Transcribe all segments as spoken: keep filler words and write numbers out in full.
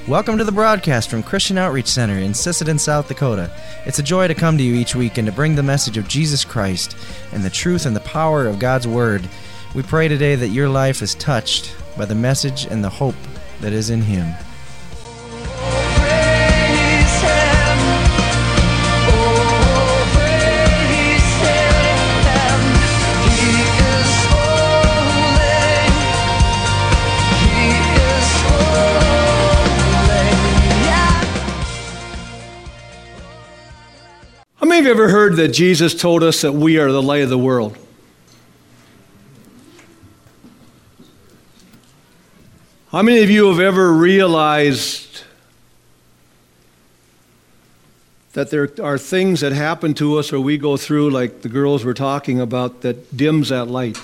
Welcome to the broadcast from Christian Outreach Center in Sisseton, South Dakota. It's a joy to come to you each week and to bring the message of Jesus Christ and the truth and the power of God's Word. We pray today that your life is touched by the message and the hope that is in Him. How many of you ever heard that Jesus told us that we are the light of the world? How many of you have ever realized that there are things that happen to us or we go through, like the girls were talking about, that dims that light?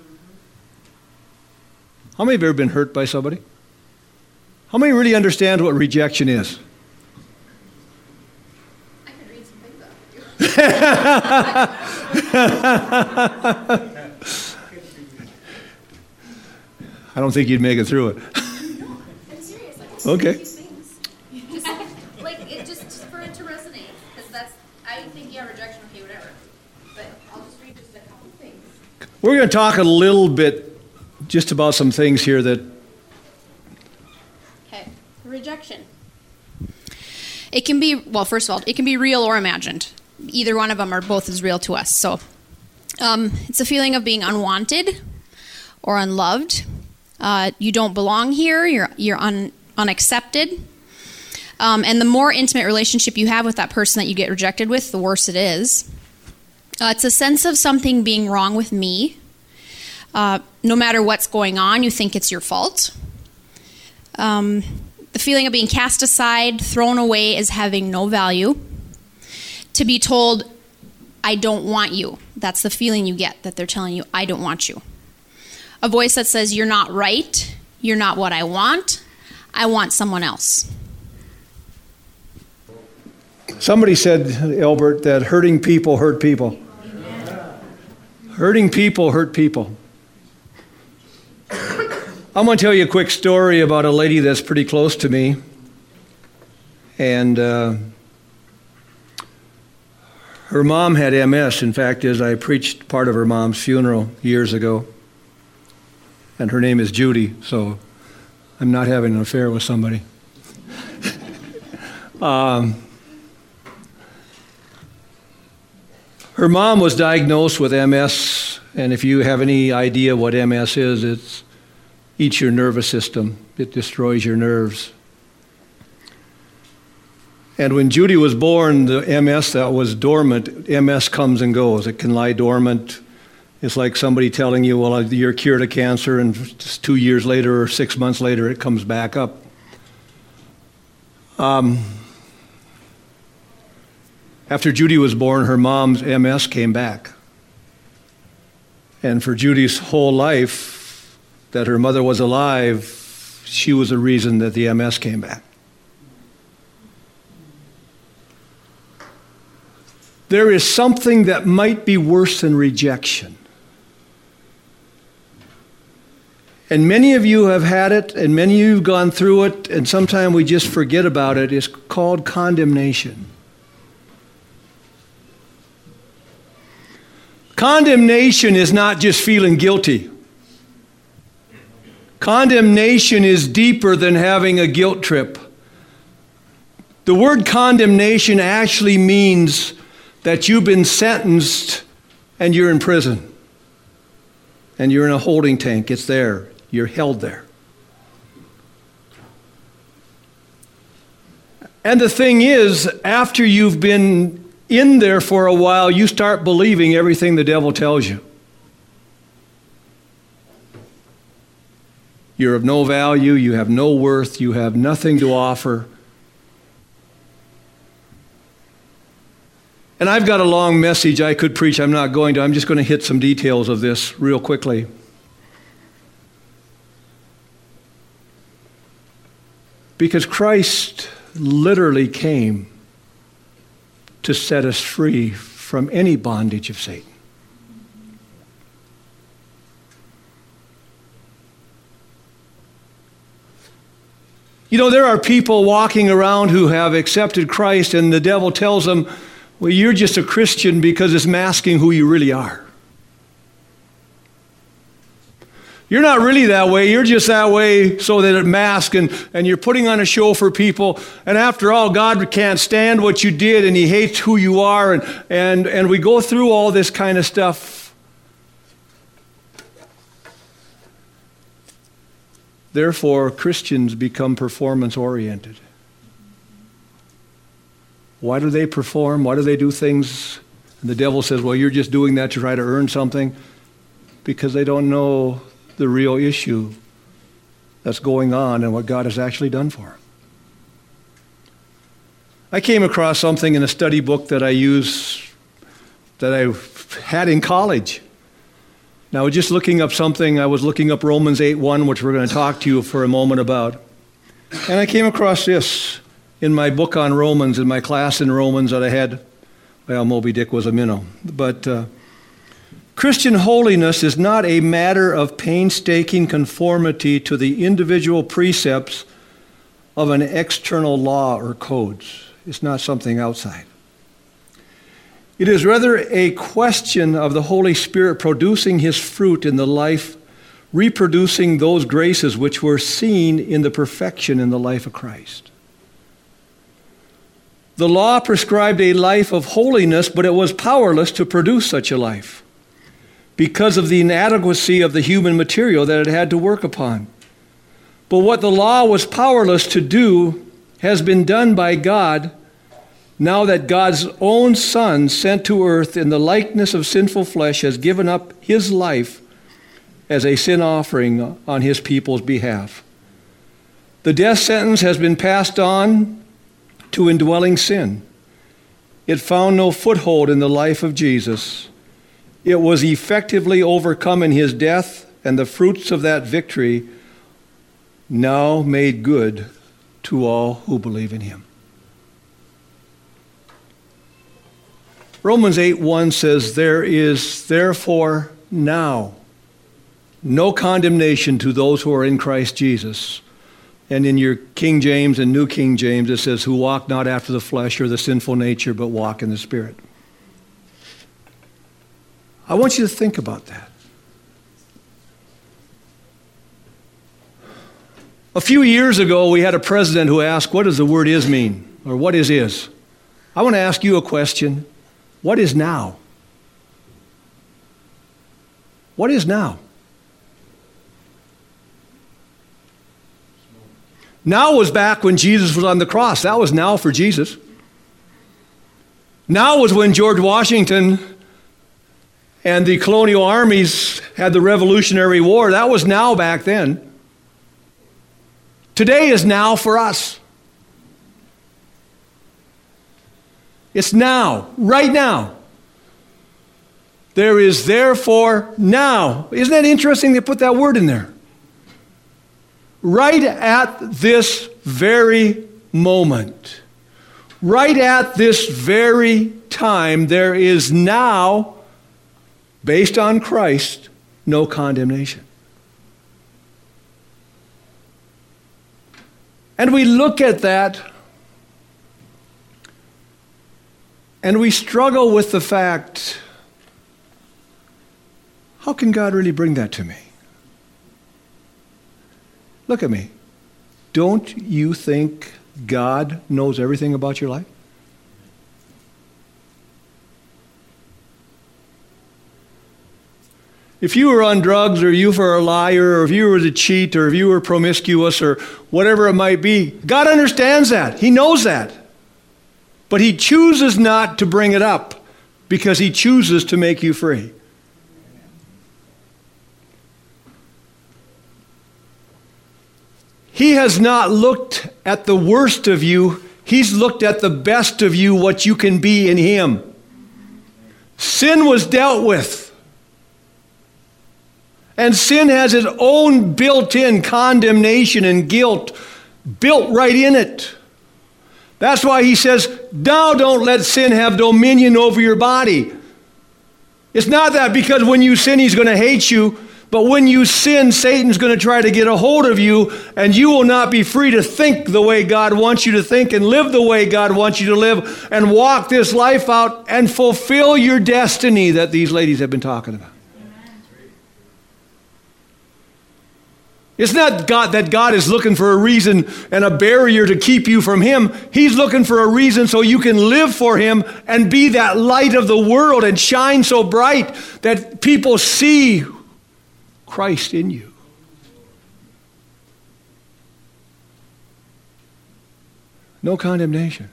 How many of you have ever been hurt by somebody? How many really understand what rejection is? I don't think you'd make it through it. I'm serious. Like, okay. Just, like it just, just for it to resonate, because that's. I think yeah, rejection, okay, whatever. But I'll just read just a couple things. We're going to talk a little bit just about some things here that. Okay, rejection. It can be well. First of all, it can be real or imagined. Either one of them or both is real to us. So um, it's a feeling of being unwanted or unloved. Uh, you don't belong here. You're you're un, unaccepted. Um, and the more intimate relationship you have with that person that you get rejected with, the worse it is. Uh, it's a sense of something being wrong with me. Uh, no matter what's going on, you think it's your fault. Um, the feeling of being cast aside, thrown away as having no value. To be told, I don't want you. That's the feeling you get, that they're telling you, I don't want you. A voice that says, you're not right. You're not what I want. I want someone else. Somebody said, Albert, that hurting people hurt people. Amen. Hurting people hurt people. I'm going to tell you a quick story about a lady that's pretty close to me. And... Uh, Her mom had M S. In fact, as I preached part of her mom's funeral years ago. And her name is Judy, so I'm not having an affair with somebody. um, her mom was diagnosed with M S, and if you have any idea what M S is, it eats your nervous system. It destroys your nerves. And when Judy was born, the M S that was dormant, M S comes and goes. It can lie dormant. It's like somebody telling you, well, you're cured of cancer, and just two years later or six months later, it comes back up. Um, after Judy was born, her mom's M S came back. And for Judy's whole life, that her mother was alive, she was the reason that the M S came back. There is something that might be worse than rejection. And many of you have had it, and many of you have gone through it, and sometimes we just forget about it. It's called condemnation. Condemnation is not just feeling guilty. Condemnation is deeper than having a guilt trip. The word condemnation actually means that you've been sentenced and you're in prison. And you're in a holding tank. It's there. You're held there. And the thing is, after you've been in there for a while, you start believing everything the devil tells you. You're of no value. You have no worth. You have nothing to offer. And I've got a long message I could preach. I'm not going to. I'm just going to hit some details of this real quickly. Because Christ literally came to set us free from any bondage of Satan. You know, there are people walking around who have accepted Christ, and the devil tells them, well, you're just a Christian because it's masking who you really are. You're not really that way. You're just that way so that it masks, and, and you're putting on a show for people. And after all, God can't stand what you did, and he hates who you are. And, and, and we go through all this kind of stuff. Therefore, Christians become performance-oriented. Why do they perform? Why do they do things? And the devil says, well, you're just doing that to try to earn something. Because they don't know the real issue that's going on and what God has actually done for them. I came across something in a study book that I use, that I had in college. Now, just looking up something, I was looking up Romans eight one, which we're going to talk to you for a moment about. And I came across this in my book on Romans, in my class in Romans that I had. Well, Moby Dick was a minnow. But uh, Christian holiness is not a matter of painstaking conformity to the individual precepts of an external law or codes. It's not something outside. It is rather a question of the Holy Spirit producing his fruit in the life, reproducing those graces which were seen in the perfection in the life of Christ. The law prescribed a life of holiness, but it was powerless to produce such a life because of the inadequacy of the human material that it had to work upon. But what the law was powerless to do has been done by God, now that God's own Son, sent to earth in the likeness of sinful flesh, has given up his life as a sin offering on his people's behalf. The death sentence has been passed on to indwelling sin. It found no foothold in the life of Jesus. It was effectively overcome in his death, and the fruits of that victory now made good to all who believe in him. Romans eight one says, there is therefore now no condemnation to those who are in Christ Jesus. And in your King James and New King James, it says, who walk not after the flesh or the sinful nature, but walk in the Spirit. I want you to think about that. A few years ago, we had a president who asked, what does the word is mean? Or what is is? I want to ask you a question. What is now? What is now? Now was back when Jesus was on the cross. That was now for Jesus. Now was when George Washington and the colonial armies had the Revolutionary War. That was now back then. Today is now for us. It's now, right now. There is therefore now. Isn't that interesting they put that word in there? Right at this very moment, right at this very time, there is now, based on Christ, no condemnation. And we look at that and we struggle with the fact, how can God really bring that to me? Look at me. Don't you think God knows everything about your life? If you were on drugs, or you were a liar, or if you were a cheat, or if you were promiscuous, or whatever it might be, God understands that. He knows that. But he chooses not to bring it up because he chooses to make you free. He has not looked at the worst of you. He's looked at the best of you, what you can be in him. Sin was dealt with. And sin has its own built-in condemnation and guilt built right in it. That's why he says, now don't let sin have dominion over your body. It's not that because when you sin he's going to hate you, But when you sin, Satan's going to try to get a hold of you, and you will not be free to think the way God wants you to think and live the way God wants you to live and walk this life out and fulfill your destiny that these ladies have been talking about. It's not God that God is looking for a reason and a barrier to keep you from Him. He's looking for a reason so you can live for Him and be that light of the world and shine so bright that people see Christ in you. No condemnation.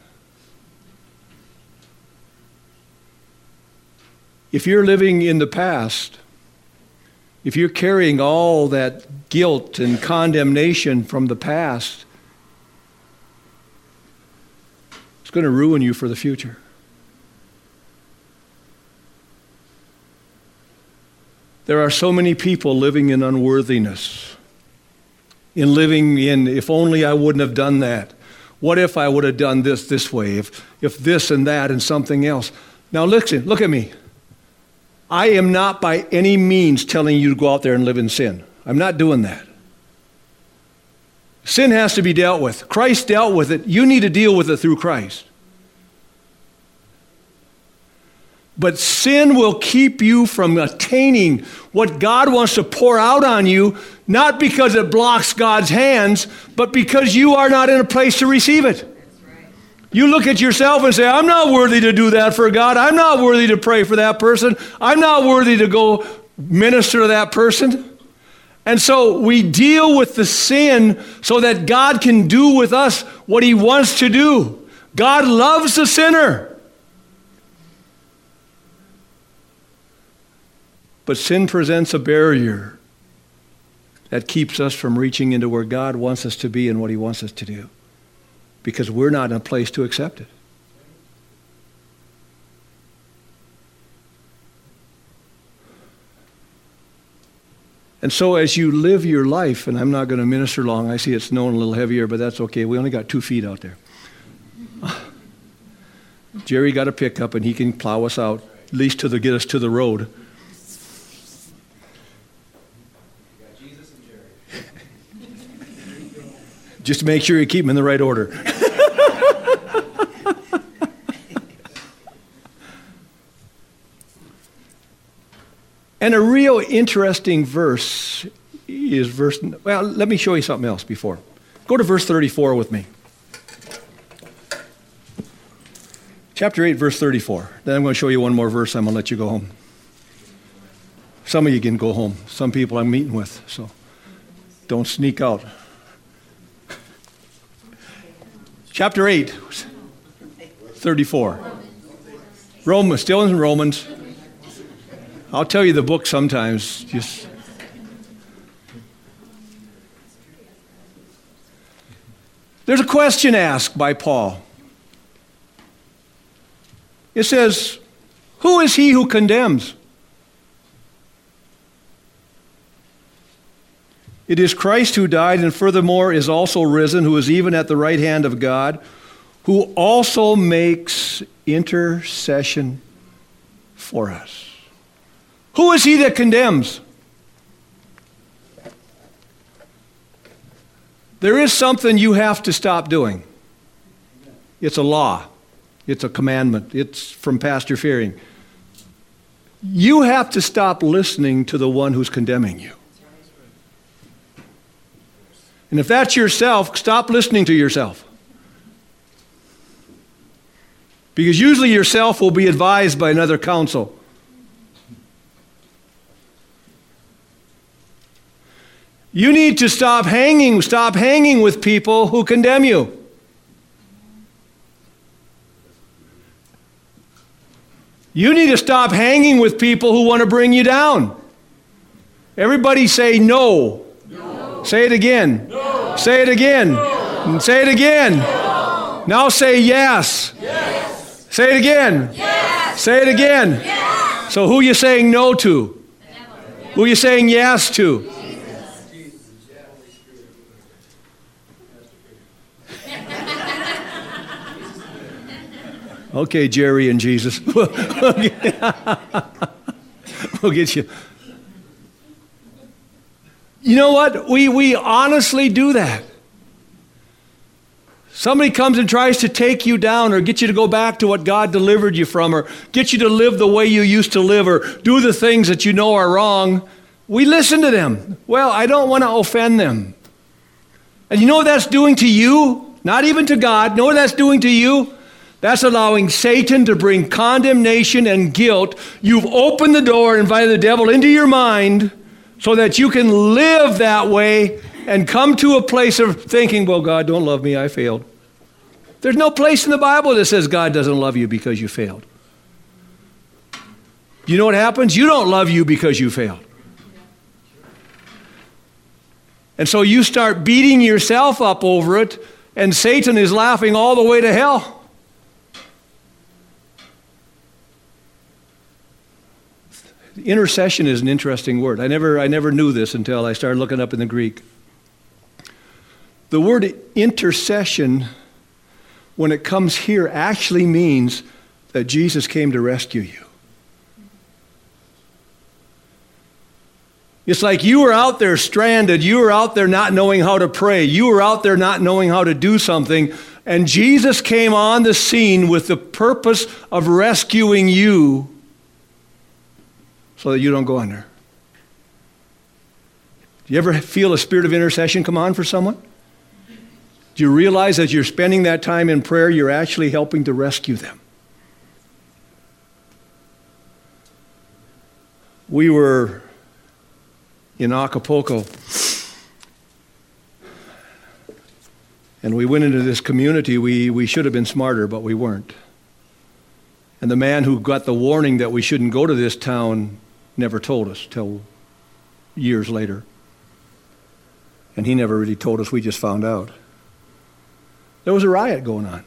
If you're living in the past, if you're carrying all that guilt and condemnation from the past, it's going to ruin you for the future. There are so many people living in unworthiness, in living in, if only I wouldn't have done that. What if I would have done this this way? If, if this and that and something else. Now listen, look at me. I am not by any means telling you to go out there and live in sin. I'm not doing that. Sin has to be dealt with. Christ dealt with it. You need to deal with it through Christ. But sin will keep you from attaining what God wants to pour out on you, not because it blocks God's hands, but because you are not in a place to receive it. You look at yourself and say, I'm not worthy to do that for God. I'm not worthy to pray for that person. I'm not worthy to go minister to that person. And so we deal with the sin so that God can do with us what He wants to do. God loves the sinner. But sin presents a barrier that keeps us from reaching into where God wants us to be and what He wants us to do, because we're not in a place to accept it. And so as you live your life, and I'm not going to minister long, I see it's snowing a little heavier, but that's okay. We only got two feet out there. Jerry got a pickup and he can plow us out, at least to the, get us to the road. Just to make sure you keep them in the right order. And a real interesting verse is verse, well, let me show you something else before. Go to verse thirty-four with me. Chapter eight, verse thirty-four. Then I'm going to show you one more verse. I'm going to let you go home. Some of you can go home. Some people I'm meeting with, so don't sneak out. Chapter eight, thirty-four. Romans, still in Romans. I'll tell you the book sometimes. Just There's a question asked by Paul. It says, who is he who condemns? It is Christ who died and furthermore is also risen, who is even at the right hand of God, who also makes intercession for us. Who is he that condemns? There is something you have to stop doing. It's a law. It's a commandment. It's from Pastor Fearing. You have to stop listening to the one who's condemning you. And if that's yourself, stop listening to yourself. Because usually yourself will be advised by another counsel. You need to stop hanging, stop hanging with people who condemn you. You need to stop hanging with people who want to bring you down. Everybody say no. No. Say it again. No. Say it again. No. Say it again. No. Now say yes. Yes. Say it again. Yes. Say it again. Yes. So who are you saying no to? Never. Who are you saying yes to? Okay, Jerry and Jesus. We'll get you. You know what? We, we honestly do that. Somebody comes and tries to take you down or get you to go back to what God delivered you from or get you to live the way you used to live or do the things that you know are wrong. We listen to them. Well, I don't want to offend them. And you know what that's doing to you? Not even to God. You know what that's doing to you? That's allowing Satan to bring condemnation and guilt. You've opened the door and invited the devil into your mind so that you can live that way and come to a place of thinking, well, God don't love me, I failed. There's no place in the Bible that says God doesn't love you because you failed. You know what happens? You don't love you because you failed. And so you start beating yourself up over it, and Satan is laughing all the way to hell. Intercession is an interesting word. I never, I never knew this until I started looking up in the Greek. The word intercession, when it comes here, actually means that Jesus came to rescue you. It's like you were out there stranded. You were out there not knowing how to pray. You were out there not knowing how to do something. And Jesus came on the scene with the purpose of rescuing you so that you don't go under. Do you ever feel a spirit of intercession come on for someone? Do you realize as you're spending that time in prayer, you're actually helping to rescue them? We were in Acapulco, and we went into this community. We, we should have been smarter, but we weren't. And the man who got the warning that we shouldn't go to this town never told us till years later. And he never really told us, we just found out. There was a riot going on.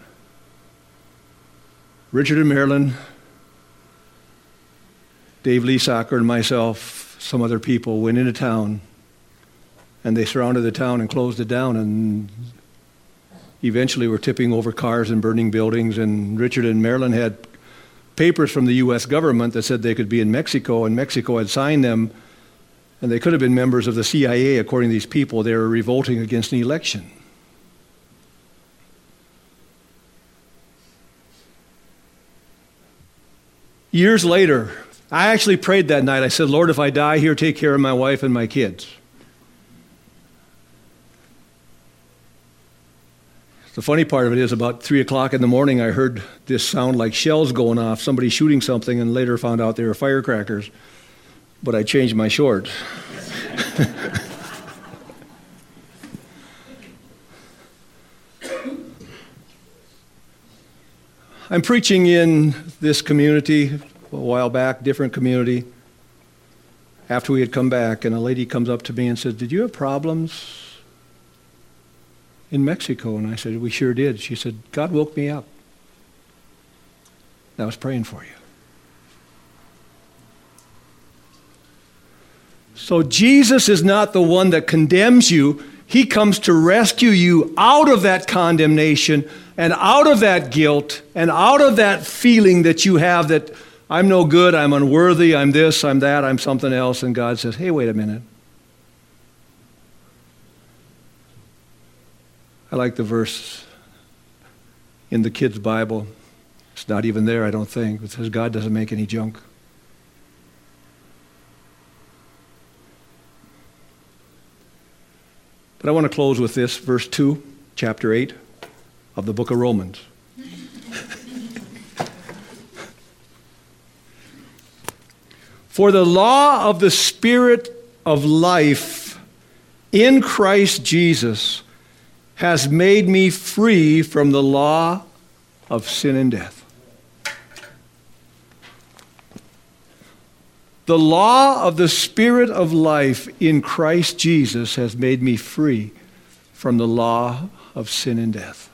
Richard and Marilyn, Dave Leesacker and myself, some other people went into town, and they surrounded the town and closed it down, and eventually were tipping over cars and burning buildings, and Richard and Marilyn had papers from the U S government that said they could be in Mexico, and Mexico had signed them, and they could have been members of the C I A, according to these people. They were revolting against an election. Years later, I actually prayed that night. I said, Lord, if I die here, take care of my wife and my kids. The funny part of it is about three o'clock in the morning, I heard this sound like shells going off, somebody shooting something, and later found out they were firecrackers. But I changed my shorts. I'm preaching in this community a while back, different community, after we had come back, and a lady comes up to me and says, did you have problems in Mexico? And I said, we sure did. She said, God woke me up. I was praying for you. So Jesus is not the one that condemns you. He comes to rescue you out of that condemnation and out of that guilt and out of that feeling that you have that I'm no good, I'm unworthy, I'm this, I'm that, I'm something else. And God says, hey, wait a minute. I like the verse in the kids' Bible. It's not even there, I don't think. It says God doesn't make any junk. But I want to close with this, verse two, chapter eight of the book of Romans. For the law of the Spirit of life in Christ Jesus has made me free from the law of sin and death. The law of the Spirit of life in Christ Jesus has made me free from the law of sin and death.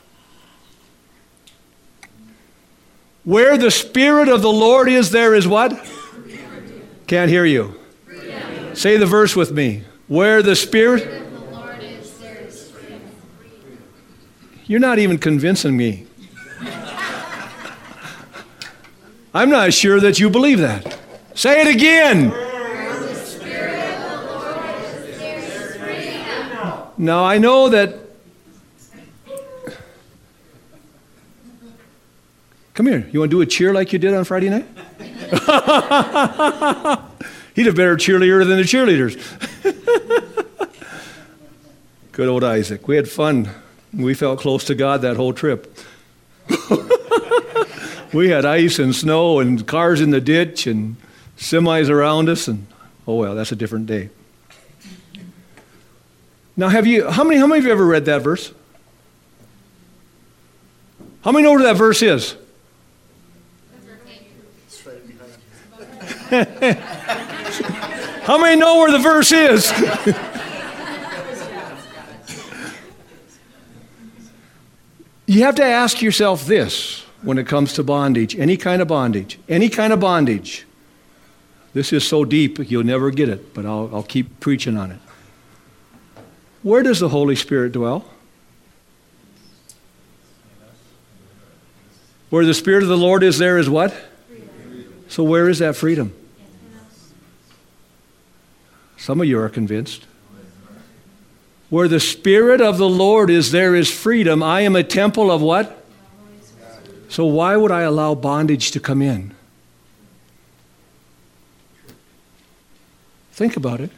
Where the Spirit of the Lord is, there is what? Freedom. Can't hear you. Freedom. Say the verse with me. Where the Spirit of the Lord is, there is freedom. You're not even convincing me. I'm not sure that you believe that. Say it again. Where the Spirit of the Lord is, there is Now, I know that... Come here. You want to do a cheer like you did on Friday night? He's a better cheerleader than the cheerleaders. Good old Isaac. We had fun. We felt close to God that whole trip. We had ice and snow and cars in the ditch and semis around us, and oh well, that's a different day. Now, have you? How many? How many of you ever read that verse? How many know where that verse is? How many know where the verse is? You have to ask yourself this when it comes to bondage, any kind of bondage, any kind of bondage. This is so deep, you'll never get it, but I'll, I'll keep preaching on it. Where does the Holy Spirit dwell? Where the Spirit of the Lord is, there is what? Freedom. So where is that freedom? Some of you are convinced. Where the Spirit of the Lord is, there is freedom. I am a temple of what? So why would I allow bondage to come in? Think about it.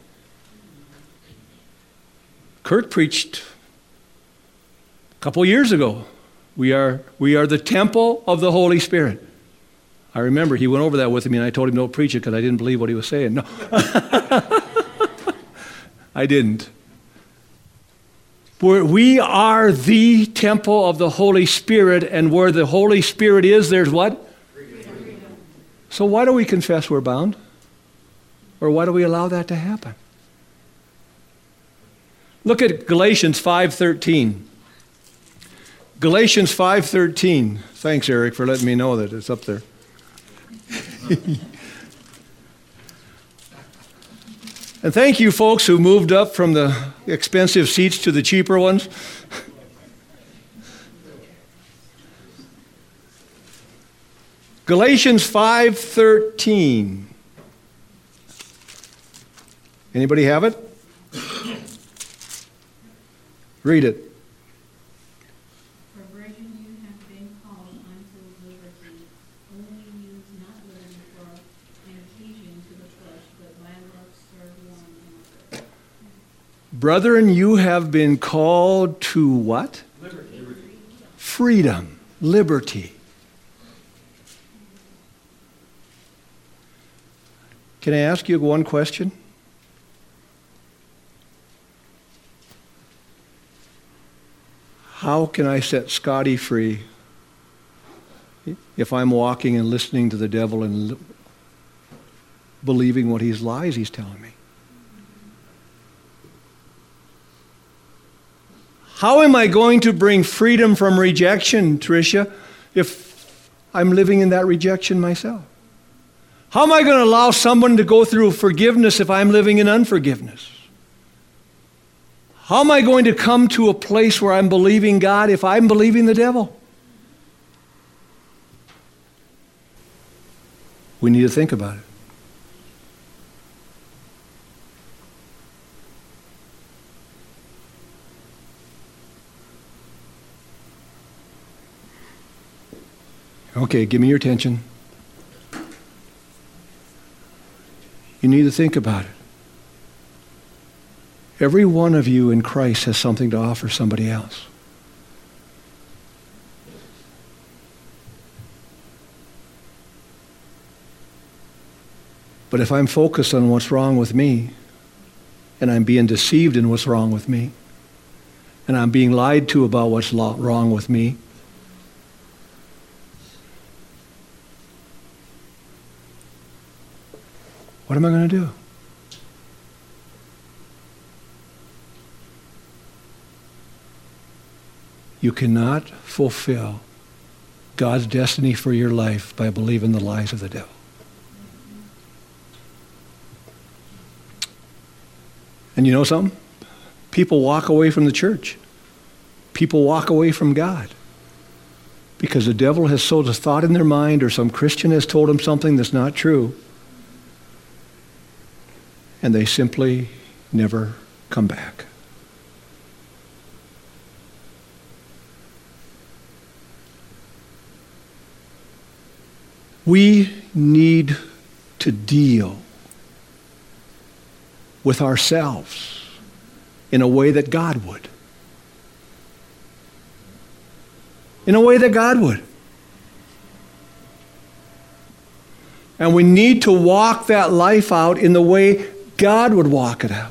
Kurt preached a couple years ago. We are, we are the temple of the Holy Spirit. I remember he went over that with me, and I told him don't preach it because I didn't believe what he was saying. No. I didn't. Where we are the temple of the Holy Spirit, and where the Holy Spirit is, there's what? Freedom. So why do we confess we're bound? Or why do we allow that to happen? Look at Galatians five thirteen. Galatians five thirteen. Thanks, Eric, for letting me know that it's up there. And thank you, folks, who moved up from the expensive seats to the cheaper ones. Galatians five thirteen. Anybody have it? Read it. For brethren, you have been called unto liberty. Only use not liberty for an occasion to the flesh, but by love serve one another. Brethren, you have been called to what? Liberty. Freedom, liberty. Can I ask you one question? How can I set Scotty free if I'm walking and listening to the devil and li- believing what his lies he's telling me? How am I going to bring freedom from rejection, Tricia, if I'm living in that rejection myself? How am I going to allow someone to go through forgiveness if I'm living in unforgiveness? How am I going to come to a place where I'm believing God if I'm believing the devil? We need to think about it. Okay, give me your attention. You need to think about it. Every one of you in Christ has something to offer somebody else. But if I'm focused on what's wrong with me, and I'm being deceived in what's wrong with me, and I'm being lied to about what's wrong with me, what am I going to do? You cannot fulfill God's destiny for your life by believing the lies of the devil. And you know something? People walk away from the church. People walk away from God because the devil has sowed a thought in their mind, or some Christian has told them something that's not true, and they simply never come back. We need to deal with ourselves in a way that God would. In a way that God would. And we need to walk that life out in the way God would walk it out.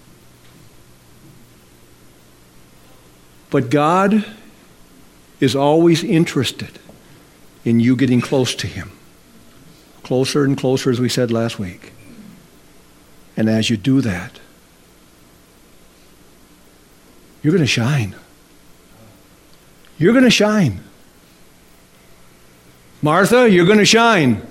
But God is always interested in you getting close to Him. Closer and closer, as we said last week. And as you do that, you're going to shine. You're going to shine. Martha, you're going to shine.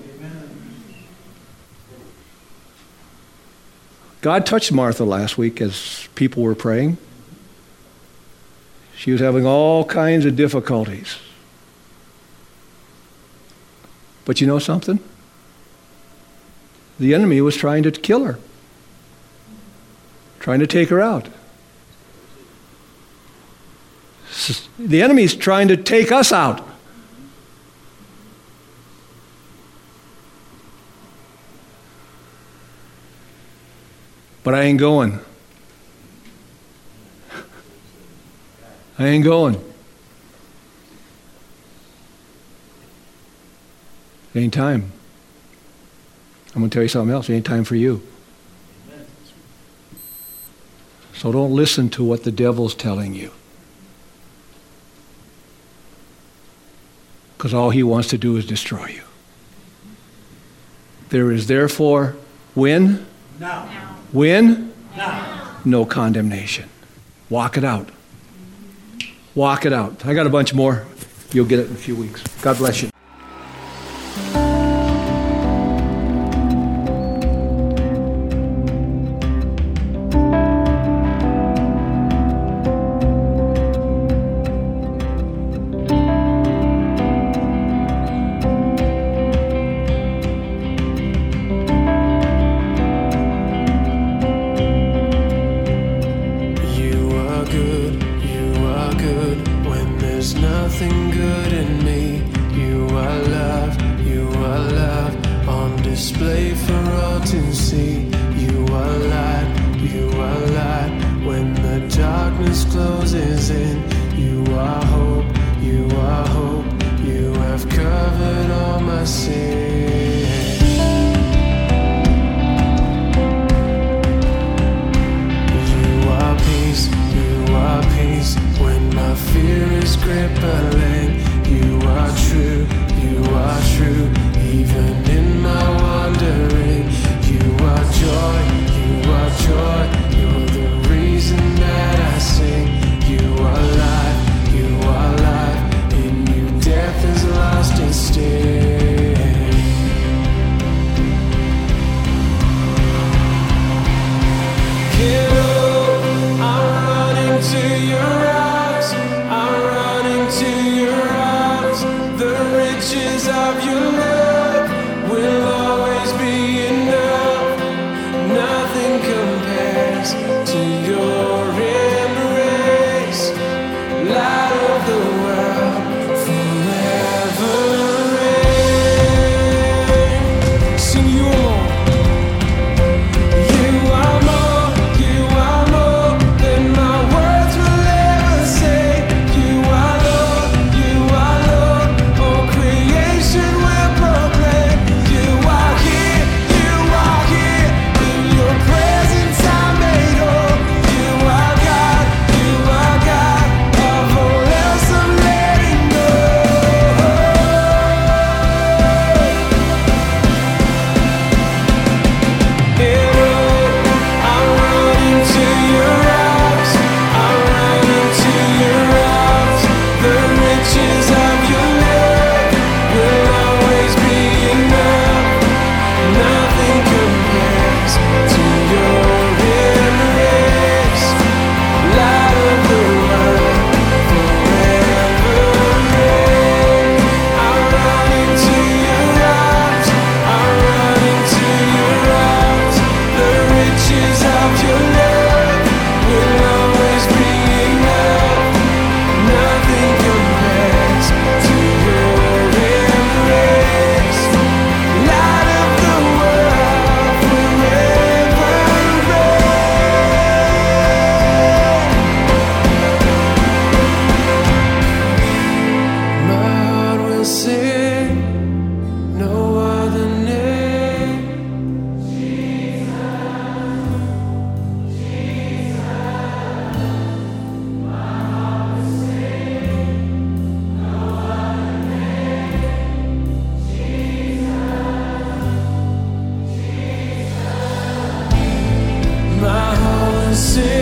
God touched Martha last week as people were praying. She was having all kinds of difficulties. But you know something? The enemy was trying to kill her. Trying to take her out. The enemy's trying to take us out. But I ain't going. I ain't going. It ain't time. I'm going to tell you something else. It ain't time for you. So don't listen to what the devil's telling you. Because all he wants to do is destroy you. There is therefore when? Now. When? Now. No condemnation. Walk it out. Walk it out. I got a bunch more. You'll get it in a few weeks. God bless you. Death is lost and still. sin.